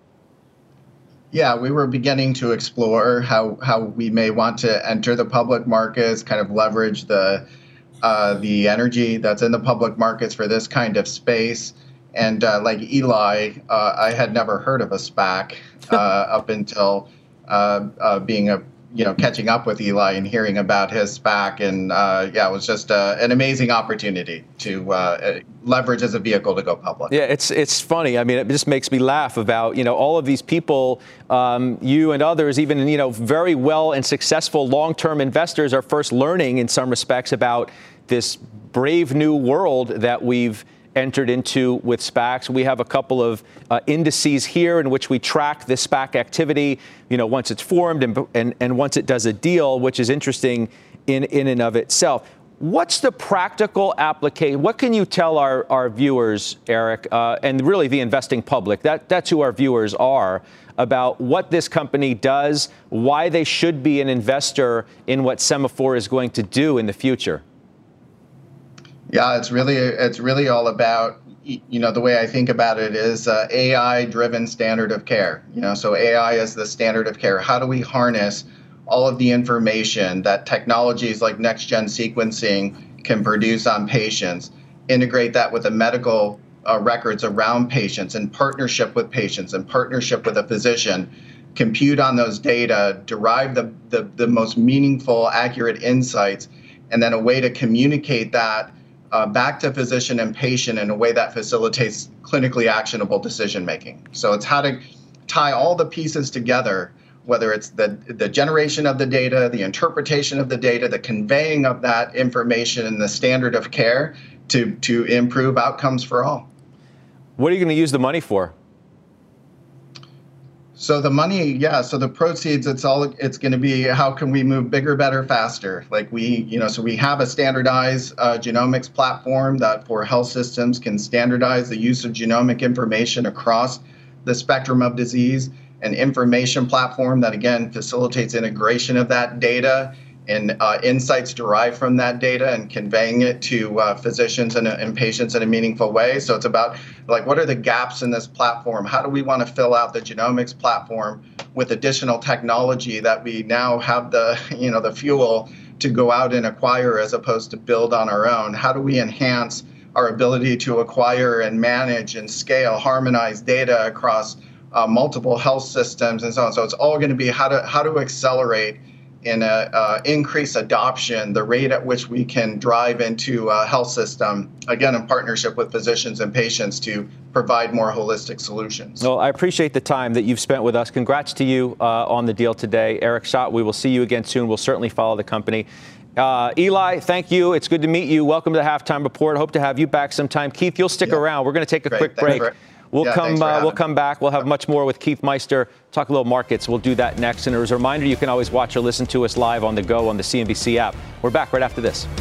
Yeah, we were beginning to explore how, how we may want to enter the public markets, kind of leverage the uh, the energy that's in the public markets for this kind of space. And uh, like Eli, uh, I had never heard of a SPAC uh, up until uh, uh, being a you know catching up with Eli and hearing about his SPAC. And uh, yeah, it was just uh, an amazing opportunity to uh, leverage as a vehicle to go public. Yeah, it's it's funny. I mean, it just makes me laugh about, you know, all of these people, um, you and others, even, you know, very well and successful long-term investors are first learning in some respects about this brave new world that we've entered into with SPACs. We have a couple of uh, indices here in which we track this SPAC activity, you know, once it's formed and, and, and once it does a deal, which is interesting in, in and of itself. What's the practical application? What can you tell our, our viewers, Eric, uh, and really the investing public, that, that's who our viewers are, about what this company does, why they should be an investor in what Sema4 is going to do in the future? Yeah, it's really it's really all about, you know, the way I think about it is uh, A I-driven standard of care. You know, so A I is the standard of care. How do we harness all of the information that technologies like next-gen sequencing can produce on patients, integrate that with the medical uh, records around patients, in partnership with patients, in partnership with a physician, compute on those data, derive the, the, the most meaningful, accurate insights, and then a way to communicate that Uh, back to physician and patient in a way that facilitates clinically actionable decision making. So it's how to tie all the pieces together, whether it's the the generation of the data, the interpretation of the data, the conveying of that information, and the standard of care to to improve outcomes for all. What are you going to use the money for? So the money, yeah, so the proceeds, it's all, it's going to be how can we move bigger, better, faster? Like we, you know, so we have a standardized uh, genomics platform that for health systems can standardize the use of genomic information across the spectrum of disease, an information platform that, again, facilitates integration of that data and uh, insights derived from that data and conveying it to uh, physicians and, and patients in a meaningful way. So it's about, like, what are the gaps in this platform? How do we want to fill out the genomics platform with additional technology that we now have the, you know, the fuel to go out and acquire as opposed to build on our own? How do we enhance our ability to acquire and manage and scale, harmonize data across uh, multiple health systems and so on? So it's all going to be how to how to accelerate in a uh, increase adoption, the rate at which we can drive into a health system, again, in partnership with physicians and patients to provide more holistic solutions. Well, I appreciate the time that you've spent with us. Congrats to you uh, on the deal today. Eric Schadt, we will see you again soon. We'll certainly follow the company. Uh, Eli, thank you. It's good to meet you. Welcome to the Halftime Report. Hope to have you back sometime. Keith, you'll stick yeah. around. We're going to take a Great. quick Thanks break. for- We'll yeah, come. Uh, we'll come back. We'll have much more with Keith Meister. Talk a little markets. We'll do that next. And as a reminder, you can always watch or listen to us live on the go on the C N B C app. We're back right after this.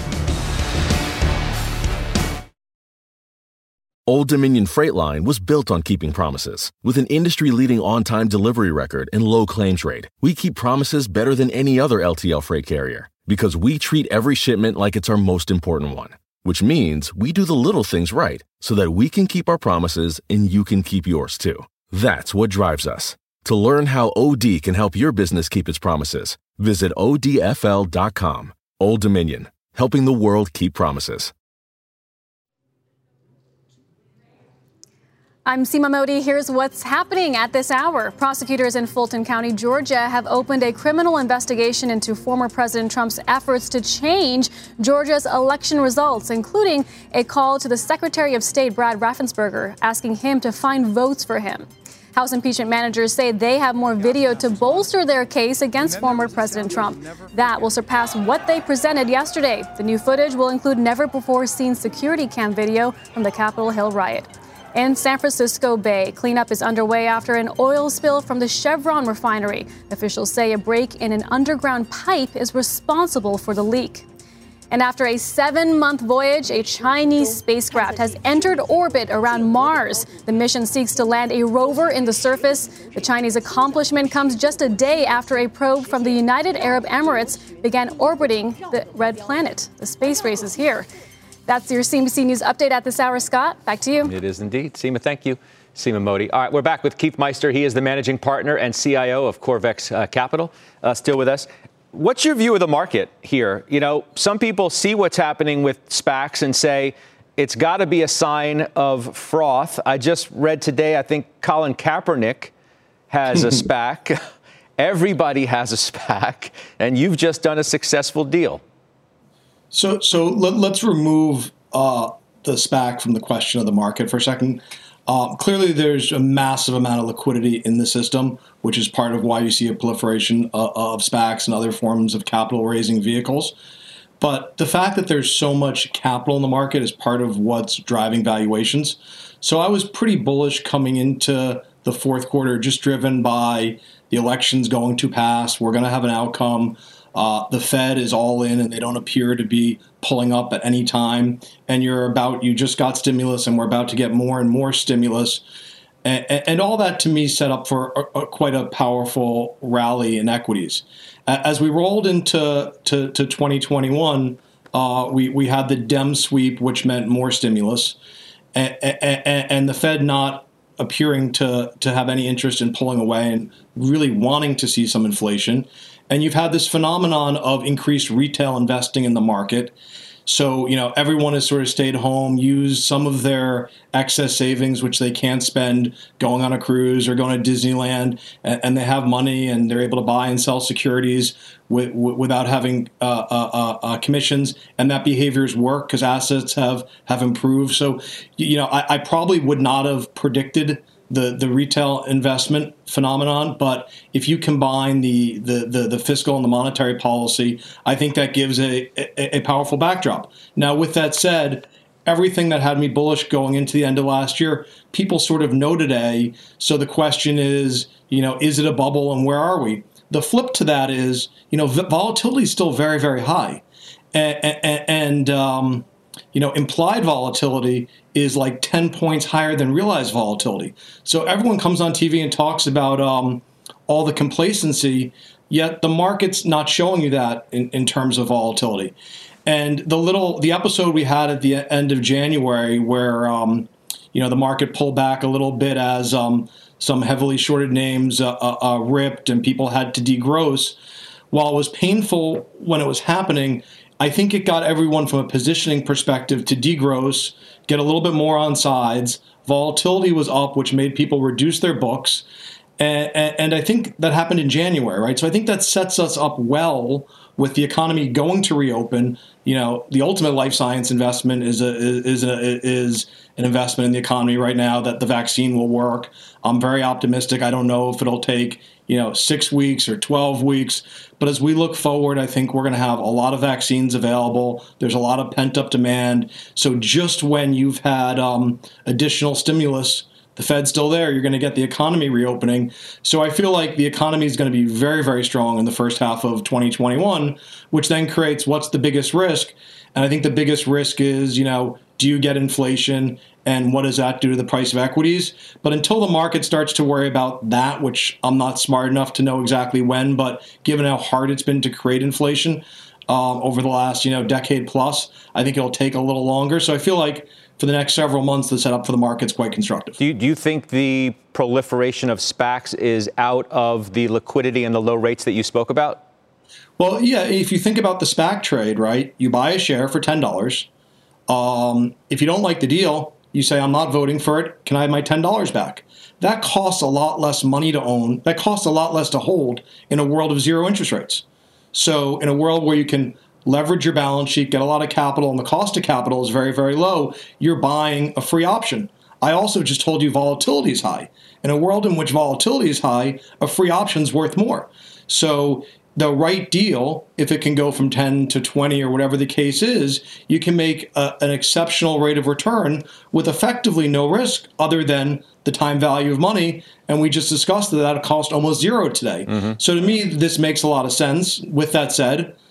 Old Dominion Freight Line was built on keeping promises. With an industry-leading on-time delivery record and low claims rate, we keep promises better than any other L T L freight carrier because we treat every shipment like it's our most important one. Which means we do the little things right so that we can keep our promises and you can keep yours too. That's what drives us. To learn how O D can help your business keep its promises, visit O D F L dot com. Old Dominion, helping the world keep promises. I'm Seema Modi. Here's what's happening at this hour. Prosecutors in Fulton County, Georgia, have opened a criminal investigation into former President Trump's efforts to change Georgia's election results, including a call to the Secretary of State, Brad Raffensperger, asking him to find votes for him. House impeachment managers say they have more video to bolster their case against former President Trump. That will surpass what they presented yesterday. The new footage will include never-before-seen security cam video from the Capitol Hill riot. In San Francisco Bay, cleanup is underway after an oil spill from the Chevron refinery. Officials say a break in an underground pipe is responsible for the leak. And after a seven-month voyage, a Chinese spacecraft has entered orbit around Mars. The mission seeks to land a rover in the surface. The Chinese accomplishment comes just a day after a probe from the United Arab Emirates began orbiting the red planet. The space race is here. That's your C N B C News update at this hour. Scott, back to you. It is indeed. Seema, thank you. Seema Modi. All right, we're back with Keith Meister. He is the managing partner and C I O of Corvex uh, Capital, uh, still with us. What's your view of the market here? You know, some people see what's happening with SPACs and say it's got to be a sign of froth. I just read today, I think Colin Kaepernick has a SPAC. Everybody has a SPAC, and you've just done a successful deal. So, so let, let's remove uh, the SPAC from the question of the market for a second. Uh, clearly, there's a massive amount of liquidity in the system, which is part of why you see a proliferation of, of SPACs and other forms of capital-raising vehicles. But the fact that there's so much capital in the market is part of what's driving valuations. So I was pretty bullish coming into the fourth quarter, just driven by the elections going to pass. We're going to have an outcome. Uh, the Fed is all in, and they don't appear to be pulling up at any time. And you're about, you just got stimulus, and we're about to get more and more stimulus. And, and all that, to me, set up for a, a, quite a powerful rally in equities. As we rolled into to, to twenty twenty-one, uh, we, we had the Dem sweep, which meant more stimulus, and, and, and the Fed not appearing to, to have any interest in pulling away and really wanting to see some inflation. And you've had this phenomenon of increased retail investing in the market. So, you know, everyone has sort of stayed home, used some of their excess savings, which they can't spend going on a cruise or going to Disneyland, and, and they have money and they're able to buy and sell securities with, with, without having uh, uh, uh, commissions. And that behavior's work because assets have, have improved. So, you know, I, I probably would not have predicted the the retail investment phenomenon, but if you combine the, the the the fiscal and the monetary policy, I think that gives a, a a powerful backdrop. Now, with that said, everything that had me bullish going into the end of last year, people sort of know today. So the question is, you know, is it a bubble and where are we? The flip to that is, you know, volatility is still very, very high, and, and, and um, you know, implied volatility is like ten points higher than realized volatility. So everyone comes on T V and talks about um, all the complacency, yet the market's not showing you that in, in terms of volatility. And the little, the episode we had at the end of January where, um, you know, the market pulled back a little bit as um, some heavily shorted names uh, uh, uh, ripped and people had to degross, while it was painful when it was happening, I think it got everyone from a positioning perspective to degross, get a little bit more on sides. Volatility was up, which made people reduce their books. And, and, and I think that happened in January, right? So I think that sets us up well with the economy going to reopen. You know, the ultimate life science investment is a, is a, is an investment in the economy right now that the vaccine will work. I'm very optimistic. I don't know if it'll take, you know, six weeks or twelve weeks. But as we look forward, I think we're going to have a lot of vaccines available. There's a lot of pent-up demand. So just when you've had um, additional stimulus, the Fed's still there, you're going to get the economy reopening. So I feel like the economy is going to be very, very strong in the first half of twenty twenty-one, which then creates what's the biggest risk. And I think the biggest risk is, you know, do you get inflation and what does that do to the price of equities? But until the market starts to worry about that, which I'm not smart enough to know exactly when, but given how hard it's been to create inflation um, over the last, you know, decade plus, I think it'll take a little longer. So I feel like for the next several months, the setup for the market's quite constructive. Do you, do you think the proliferation of SPACs is out of the liquidity and the low rates that you spoke about? Well, yeah, if you think about the SPAC trade, right, you buy a share for ten dollars. Um, if you don't like the deal, you say, I'm not voting for it. Can I have my ten dollars back? That costs a lot less money to own. That costs a lot less to hold in a world of zero interest rates. So in a world where you can leverage your balance sheet, get a lot of capital, and the cost of capital is very, very low, you're buying a free option. I also just told you volatility is high. In a world in which volatility is high, a free option is worth more. So the right deal, if it can go from ten to twenty or whatever the case is, you can make a, an exceptional rate of return with effectively no risk other than the time value of money. And we just discussed that at a cost almost zero today. Mm-hmm. So to me, this makes a lot of sense. With that said,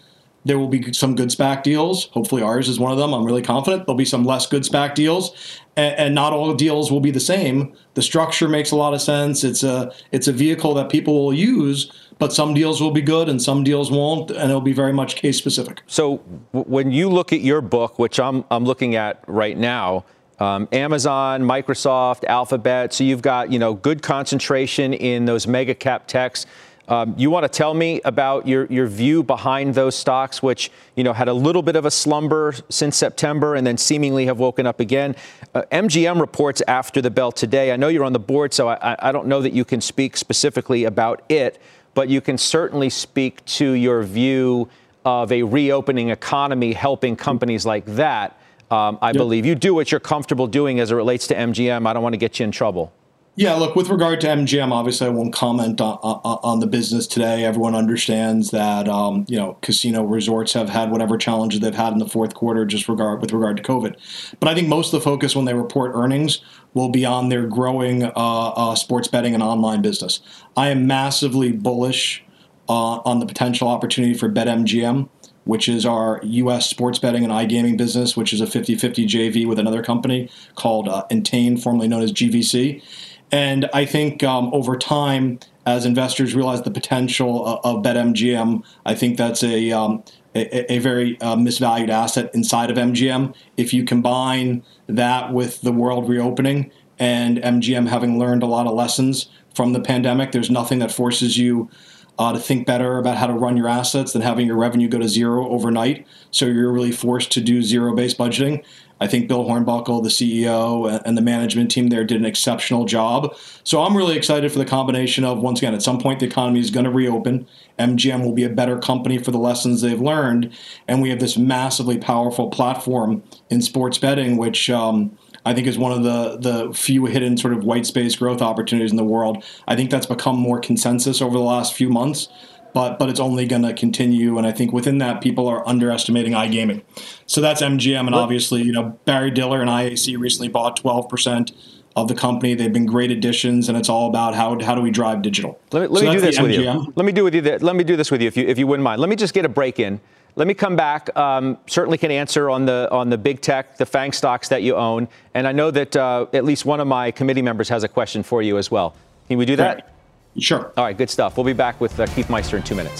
There will be some good SPAC deals. Hopefully ours is one of them. I'm really confident. There'll be some less good SPAC deals, and, and not all deals will be the same. The structure makes a lot of sense. It's a it's a vehicle that people will use, but some deals will be good and some deals won't, and it'll be very much case specific. So w- when you look at your book, which I'm I'm looking at right now, um, Amazon, Microsoft, Alphabet, so you've got, you know, good concentration in those mega cap techs. Um, you want to tell me about your, your view behind those stocks, which, you know, had a little bit of a slumber since September and then seemingly have woken up again. Uh, M G M reports after the bell today. I know you're on the board, so I, I don't know that you can speak specifically about it, but you can certainly speak to your view of a reopening economy helping companies like that. Um, I yep. believe you do what you're comfortable doing as it relates to M G M. I don't want to get you in trouble. Yeah, look, with regard to M G M, obviously I won't comment on, on, on the business today. Everyone understands that, um, you know, casino resorts have had whatever challenges they've had in the fourth quarter just regard with regard to COVID. But I think most of the focus when they report earnings will be on their growing uh, uh, sports betting and online business. I am massively bullish uh, on the potential opportunity for BetMGM, which is our U S sports betting and iGaming business, which is a fifty-fifty J V with another company called uh, Entain, formerly known as G V C. And I think um, over time, as investors realize the potential of, of BetMGM, I think that's a um, a, a very uh, misvalued asset inside of M G M. If you combine that with the world reopening and M G M having learned a lot of lessons from the pandemic, there's nothing that forces you uh, to think better about how to run your assets than having your revenue go to zero overnight. So you're really forced to do zero-based budgeting. I think Bill Hornbuckle, the C E O, and the management team there did an exceptional job. So I'm really excited for the combination of, once again, at some point the economy is going to reopen. M G M will be a better company for the lessons they've learned. And we have this massively powerful platform in sports betting, which um, I think is one of the, the few hidden sort of white space growth opportunities in the world. I think that's become more consensus over the last few months. But but it's only going to continue, and I think within that, people are underestimating iGaming. So that's M G M, and obviously, you know, Barry Diller and I A C recently bought twelve percent of the company. They've been great additions, and it's all about how how do we drive digital. Let me, let so me do this with M G M. you. Let me do with you. That, let me do this with you, if you if you wouldn't mind. Let me just get a break in. Let me come back. Um, certainly can answer on the on the big tech, the FANG stocks that you own, and I know that uh, at least one of my committee members has a question for you as well. Can we do that? Right. Sure. All right, good stuff. We'll be back with uh, Keith Meister in two minutes.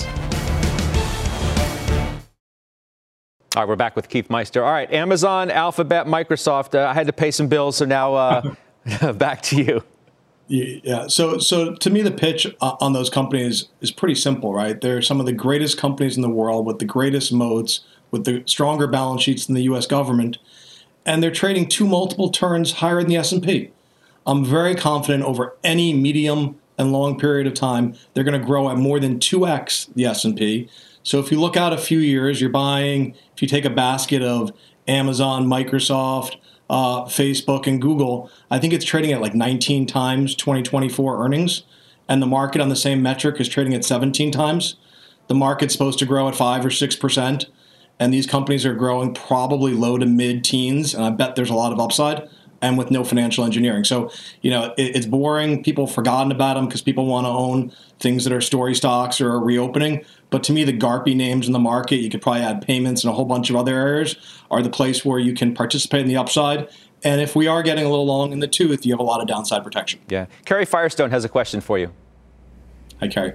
All right, we're back with Keith Meister. All right, Amazon, Alphabet, Microsoft. Uh, I had to pay some bills, so now uh, back to you. Yeah. So, so to me, the pitch on those companies is pretty simple, right? They're some of the greatest companies in the world with the greatest moats, with the stronger balance sheets than the U S government, and they're trading two multiple turns higher than the S and P. I'm very confident over any medium and long period of time, they're going to grow at more than two x the S and P. So if you look out a few years, you're buying, if you take a basket of Amazon, Microsoft, uh, Facebook, and Google, I think it's trading at like nineteen times twenty twenty-four earnings. And the market on the same metric is trading at seventeen times. The market's supposed to grow at five or six percent. And these companies are growing probably low to mid teens. And I bet there's a lot of upside, and with no financial engineering. So, you know, it, it's boring. People have forgotten about them because people want to own things that are story stocks or are reopening. But to me, the GARPy names in the market, you could probably add payments and a whole bunch of other areas, are the place where you can participate in the upside. And if we are getting a little long in the tooth, you have a lot of downside protection. Yeah. Carrie Firestone has a question for you. Hi, Carrie.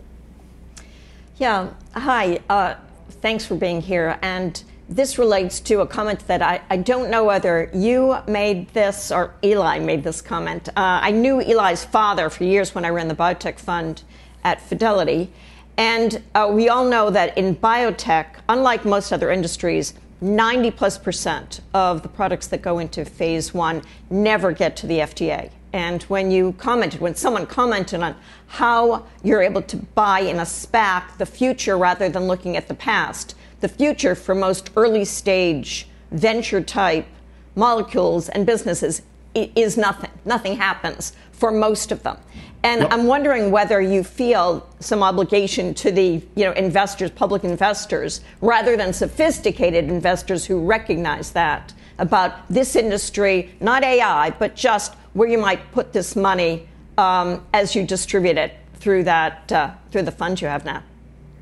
Yeah. Hi. Uh, thanks for being here. And this relates to a comment that I, I don't know whether you made this or Eli made this comment. Uh, I knew Eli's father for years when I ran the biotech fund at Fidelity. And uh, we all know that in biotech, unlike most other industries, ninety plus percent of the products that go into phase one never get to the F D A. And when you commented, when someone commented on how you're able to buy in a SPAC the future rather than looking at the past, the future for most early stage venture type molecules and businesses is nothing. Nothing happens for most of them. And yep. I'm wondering whether you feel some obligation to the, you know, investors, public investors, rather than sophisticated investors who recognize that about this industry, not A I, but just where you might put this money um, as you distribute it through that uh, through the fund you have now.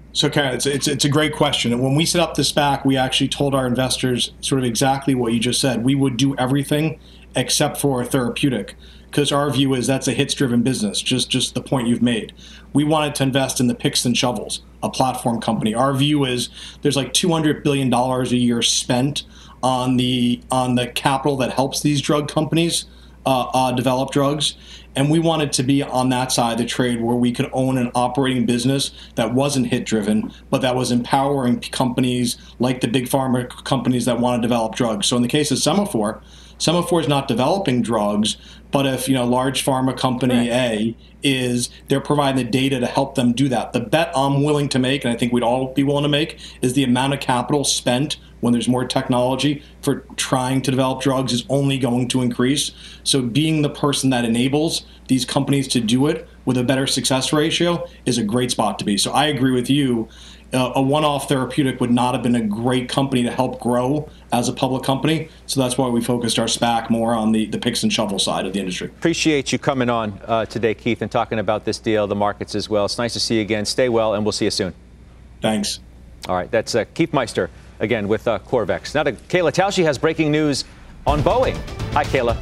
So, Karen, it's, it's, it's a great question. And when we set up the SPAC, we actually told our investors sort of exactly what you just said. We would do everything except for therapeutic, because our view is that's a hits-driven business, just, just the point you've made. We wanted to invest in the picks and shovels, a platform company. Our view is there's like two hundred billion dollars a year spent on the on the capital that helps these drug companies uh, uh, develop drugs. And we wanted to be on that side of the trade where we could own an operating business that wasn't hit-driven, but that was empowering companies like the big pharma companies that want to develop drugs. So in the case of Semaphore, Semaphore is not developing drugs, but if, you know, large pharma company A is, they're providing the data to help them do that. The bet I'm willing to make, and I think we'd all be willing to make, is the amount of capital spent when there's more technology for trying to develop drugs is only going to increase. So being the person that enables these companies to do it with a better success ratio is a great spot to be. So I agree with you. Uh, a one-off therapeutic would not have been a great company to help grow as a public company. So that's why we focused our SPAC more on the, the picks and shovel side of the industry. Appreciate you coming on uh, today, Keith, and talking about this deal, the markets as well. It's nice to see you again. Stay well, and we'll see you soon. Thanks. All right, that's uh, Keith Meister, again, with uh, Corvex. Now to Kayla Tausche has breaking news on Boeing. Hi, Kayla.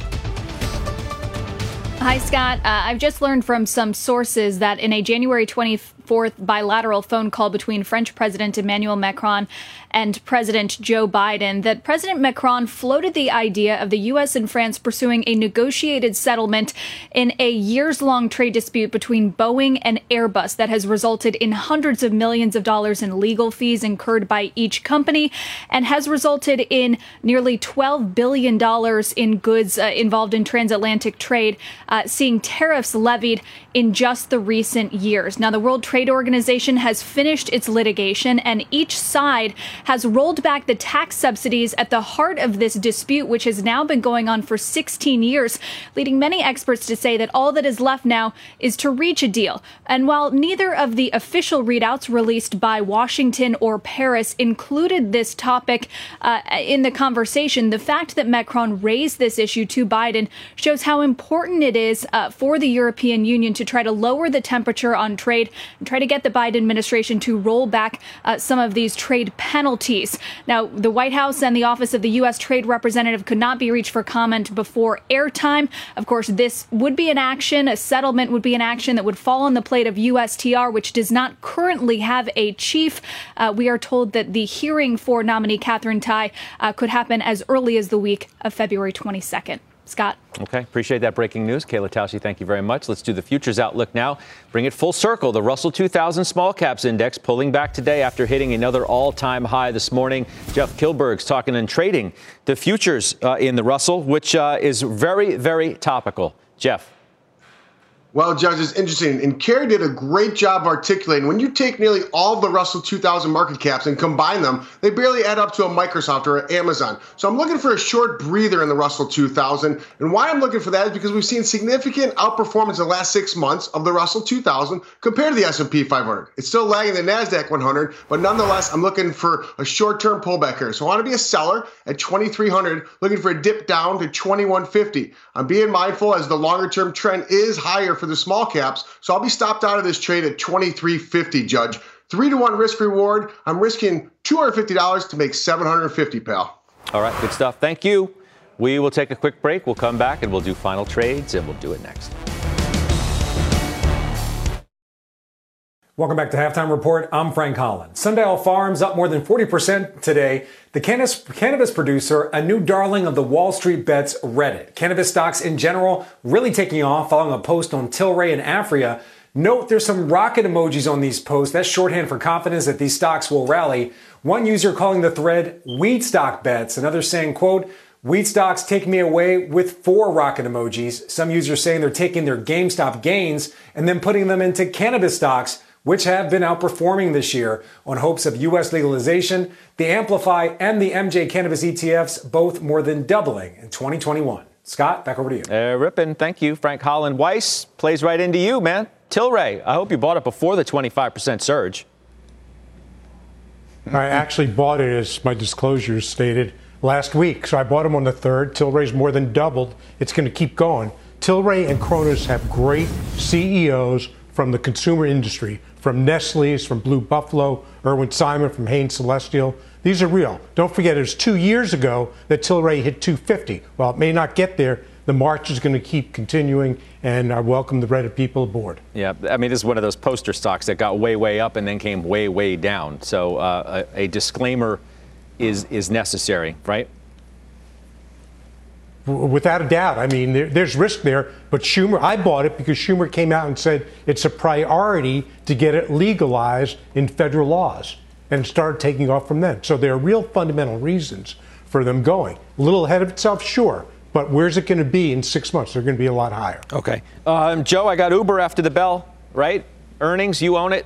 Hi, Scott. Uh, I've just learned from some sources that in a January twenty-fourth bilateral phone call between French President Emmanuel Macron and President Joe Biden, that President Macron floated the idea of the U S and France pursuing a negotiated settlement in a years-long trade dispute between Boeing and Airbus that has resulted in hundreds of millions of dollars in legal fees incurred by each company and has resulted in nearly twelve billion dollars in goods uh, involved in transatlantic trade, uh, seeing tariffs levied in just the recent years. Now, the World Trade Organization has finished its litigation, and each side has rolled back the tax subsidies at the heart of this dispute, which has now been going on for sixteen years, leading many experts to say that all that is left now is to reach a deal. And while neither of the official readouts released by Washington or Paris included this topic uh, in the conversation, the fact that Macron raised this issue to Biden shows how important it is uh, for the European Union to try to lower the temperature on trade and try to get the Biden administration to roll back uh, some of these trade penalties. Now, the White House and the Office of the U S Trade Representative could not be reached for comment before airtime. Of course, this would be an action, a settlement would be an action that would fall on the plate of U S T R, which does not currently have a chief. Uh, we are told that the hearing for nominee Katherine Tai uh, could happen as early as the week of February twenty-second. Scott. Okay, appreciate that breaking news. Kayla Tausche, thank you very much. Let's do the futures outlook now. Bring it full circle. The Russell two thousand Small Caps Index pulling back today after hitting another all-time high this morning. Jeff Kilberg's talking and trading the futures uh, in the Russell, which uh, is very, very topical. Jeff. Well, Judge, it's interesting. And Kerry did a great job articulating. When you take nearly all of the Russell two thousand market caps and combine them, they barely add up to a Microsoft or an Amazon. So I'm looking for a short breather in the Russell two thousand. And why I'm looking for that is because we've seen significant outperformance in the last six months of the Russell two thousand compared to the S and P five hundred. It's still lagging the NASDAQ one hundred, but nonetheless, I'm looking for a short-term pullback here. So I want to be a seller at twenty-three hundred, looking for a dip down to twenty-one fifty. I'm being mindful as the longer-term trend is higher for the small caps, so I'll be stopped out of this trade at twenty-three fifty, Judge. Three to one risk reward. I'm risking two hundred fifty dollars to make seven hundred fifty, pal. All right, good stuff. Thank you. We will take a quick break. We'll come back and we'll do final trades, and we'll do it next. Welcome back to Halftime Report. I'm Frank Holland. Sundial Farms up more than forty percent today. The cannabis, cannabis producer, a new darling of the Wall Street bets, Reddit. Cannabis stocks in general really taking off following a post on Tilray and Aphria. Note there's some rocket emojis on these posts. That's shorthand for confidence that these stocks will rally. One user calling the thread weed stock bets. Another saying, quote, weed stocks take me away with four rocket emojis. Some users saying they're taking their GameStop gains and then putting them into cannabis stocks, which have been outperforming this year on hopes of U S legalization. The Amplify and the M J Cannabis E T Fs both more than doubling in twenty twenty-one. Scott, back over to you. Uh, Rippin, thank you. Frank Holland. Weiss plays right into you, man. Tilray, I hope you bought it before the twenty-five percent surge. I actually bought it, as my disclosures stated, last week. So I bought them on the third. Tilray's more than doubled. It's going to keep going. Tilray and Cronos have great C E Os, from the consumer industry, from Nestle's, from Blue Buffalo, Irwin Simon, from Hain Celestial. These are real. Don't forget, it was two years ago that Tilray hit two fifty. While it may not get there, the march is going to keep continuing, and I welcome the Reddit people aboard. Yeah, I mean, this is one of those poster stocks that got way, way up and then came way, way down. So uh, a, a disclaimer is is necessary, right? Without a doubt. I mean, there, there's risk there, but Schumer, I bought it because Schumer came out and said it's a priority to get it legalized in federal laws, and started taking off from then. So there are real fundamental reasons for them going. A little ahead of itself, sure, but where's it going to be in six months? They're going to be a lot higher. Okay. Um, Joe, I got Uber after the bell, right? Earnings, you own it?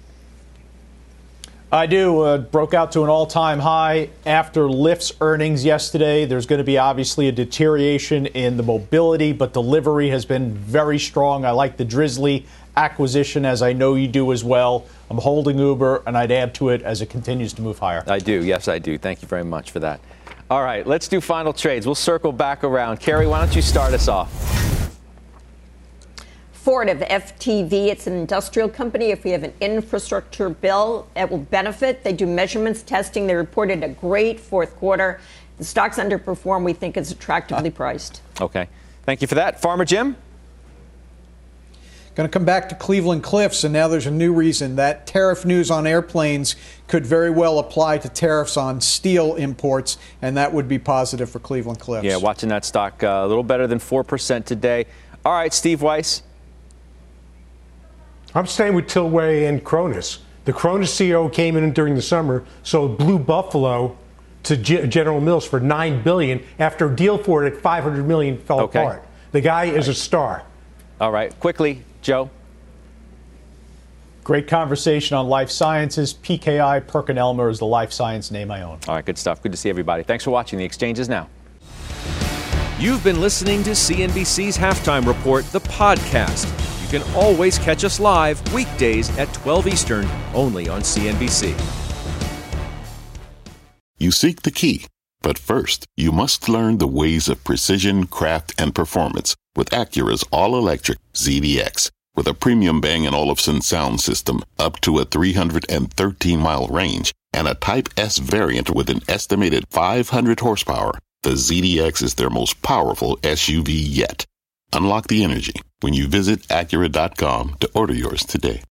I do. Uh, broke out to an all-time high after Lyft's earnings yesterday. There's going to be obviously a deterioration in the mobility, but delivery has been very strong. I like the Drizzly acquisition, as I know you do as well. I'm holding Uber, and I'd add to it as it continues to move higher. I do. Yes, I do. Thank you very much for that. All right, let's do final trades. We'll circle back around. Carrie, why don't you start us off? Fortive, F T V, it's an industrial company. If we have an infrastructure bill, it will benefit. They do measurements, testing. They reported a great fourth quarter. The stock's underperformed. We think it's attractively priced. Okay. Thank you for that. Farmer Jim? Going to come back to Cleveland Cliffs, and now there's a new reason. That tariff news on airplanes could very well apply to tariffs on steel imports, and that would be positive for Cleveland Cliffs. Yeah, watching that stock uh, a little better than four percent today. All right, Steve Weiss. I'm staying with Tilray and Cronus. The Cronus C E O came in during the summer, sold Blue Buffalo to G- General Mills for nine billion dollars after a deal for it at five hundred million dollars fell Okay. apart. The guy is a star. All right, quickly, Joe. Great conversation on life sciences. P K I, PerkinElmer is the life science name I own. All right, good stuff. Good to see everybody. Thanks for watching. The exchange is now. You've been listening to C N B C's Halftime Report, the podcast. You can always catch us live weekdays at twelve Eastern, only on C N B C. You seek the key, but first, you must learn the ways of precision, craft, and performance with Acura's all-electric Z D X. With a premium Bang & Olufsen sound system up to a three hundred thirteen mile range and a Type S variant with an estimated five hundred horsepower, the Z D X is their most powerful S U V yet. Unlock the energy when you visit Acura dot com to order yours today.